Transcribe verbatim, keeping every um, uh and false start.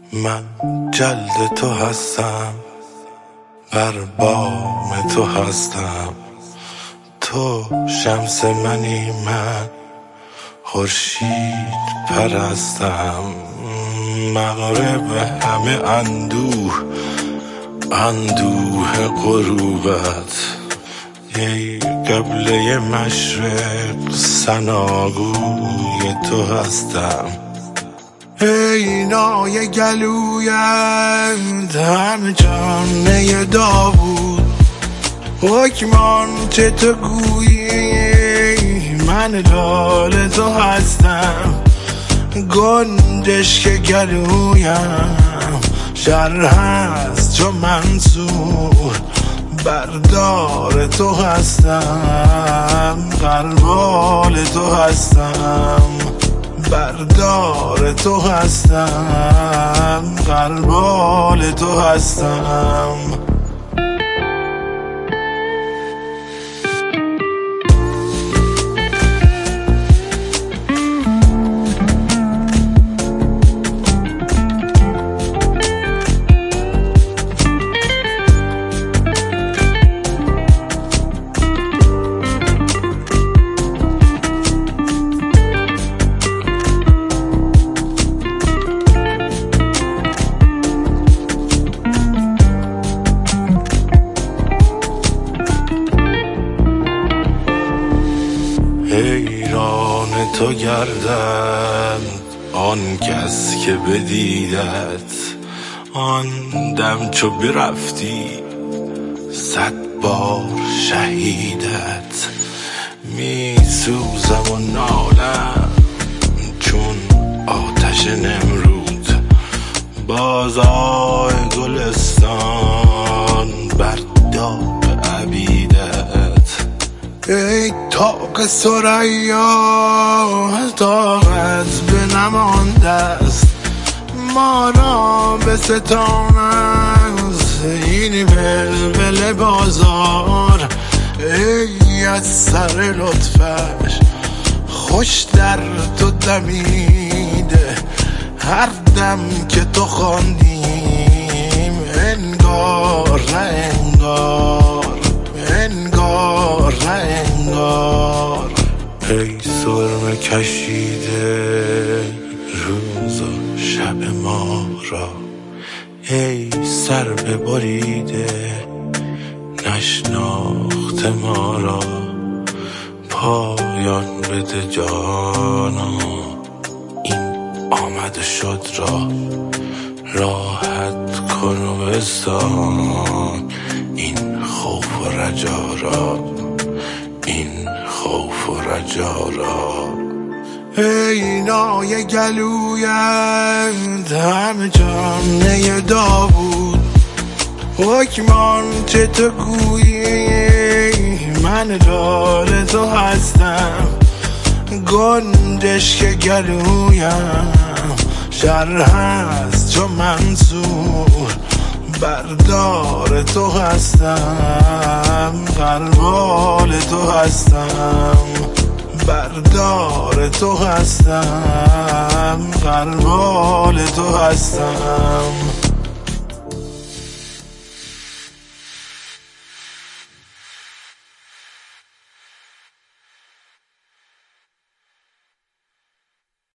من جلد تو هستم، بر بام تو هستم. تو شمس منی، من خورشید پرستم. مغرب همه اندوه، اندوه غروبت. ای قبله مشرق، ثناگوی تو هستم. ای نای گلویت، همه جامعه داوود. حکمان چه تو گویی، من لال تو هستم. گنجش که گلویم شر هست چو منصور. بردار تو هستم، غربال تو هستم. بردار تو هستم، غربال تو هستم. حیران تو گردند آن کس که بدیدت. آن دم چو برفتی صد بار شهیدت. می سوزم و نالم چون آتش نمرود. بازای گلستان بر داغ عبیدت. ای طاق ثریا، طاقت به نمانده است. ما را به ستان است این ولول بازار. ای از سر لطفش خوش در تو دمیده. هر دم که تو خواندیم انگار نه انگار، انگار نه انگار. ای سرمه کشیده روز و شب ما را. ای سر ببریده نشناخته ما را. پایان بده جانا این آمد شد را. راحت کن و بستان این خوف و رجا را، این خوف و رجا را. ای نای گلویت، همه جامعه داوود. حکمان چه تو گویی، من لال تو هستم. گنجش که گلویم شر هست چو منصور. بردار تو هستم، غربال تو هستم. بردار تو هستم، غربال تو هستم.